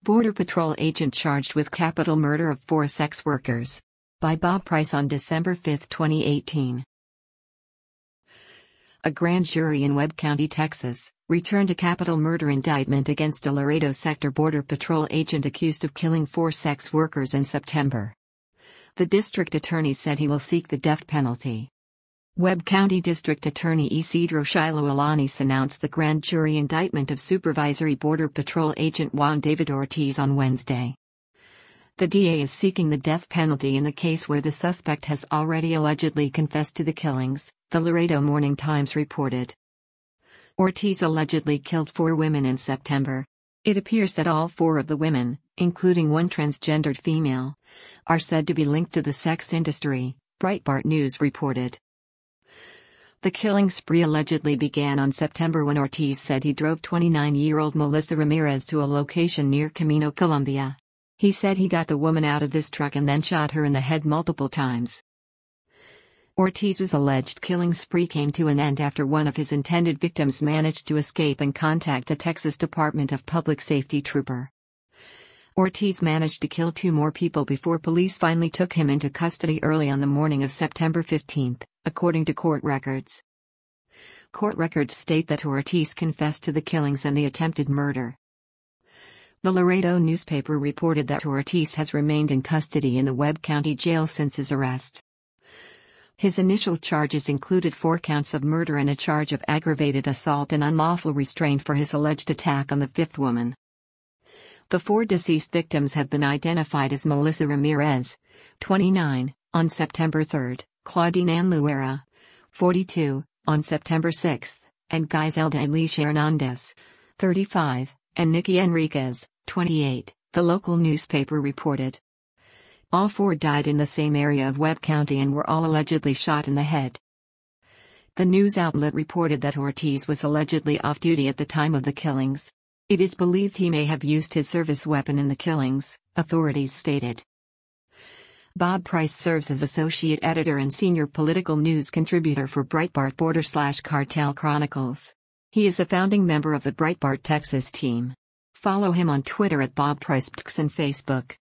Border Patrol agent charged with capital murder of 4 sex workers. By Bob Price on December 5, 2018. A grand jury in Webb County, Texas, returned a capital murder indictment against a Laredo Sector Border Patrol agent accused of killing 4 sex workers in September. The district attorney said he will seek the death penalty. Webb County District Attorney Isidro Shiloh Alanis announced the grand jury indictment of Supervisory Border Patrol agent Juan David Ortiz on Wednesday. The DA is seeking the death penalty in the case where the suspect has already allegedly confessed to the killings, the Laredo Morning Times reported. Ortiz allegedly killed 4 women in September. It appears that all 4 of the women, including one transgendered female, are said to be linked to the sex industry, Breitbart News reported. The killing spree allegedly began on September when Ortiz said he drove 29-year-old Melissa Ramirez to a location near Camino, Colombia. He said he got the woman out of this truck and then shot her in the head multiple times. Ortiz's alleged killing spree came to an end after one of his intended victims managed to escape and contact a Texas Department of Public Safety trooper. Ortiz managed to kill 2 more people before police finally took him into custody early on the morning of September 15, according to court records. Court records state that Ortiz confessed to the killings and the attempted murder. The Laredo newspaper reported that Ortiz has remained in custody in the Webb County Jail since his arrest. His initial charges included 4 counts of murder and a charge of aggravated assault and unlawful restraint for his alleged attack on the 5th woman. The 4 deceased victims have been identified as Melissa Ramirez, 29, on September 3, Claudine Ann Luera, 42, on September 6, and Giselda Alicia Hernandez, 35, and Nikki Enriquez, 28, the local newspaper reported. All 4 died in the same area of Webb County and were all allegedly shot in the head. The news outlet reported that Ortiz was allegedly off-duty at the time of the killings. It is believed he may have used his service weapon in the killings, authorities stated. Bob Price serves as associate editor and senior political news contributor for Breitbart Border/Cartel Chronicles. He is a founding member of the Breitbart Texas team. Follow him on Twitter at Bob Price and Facebook.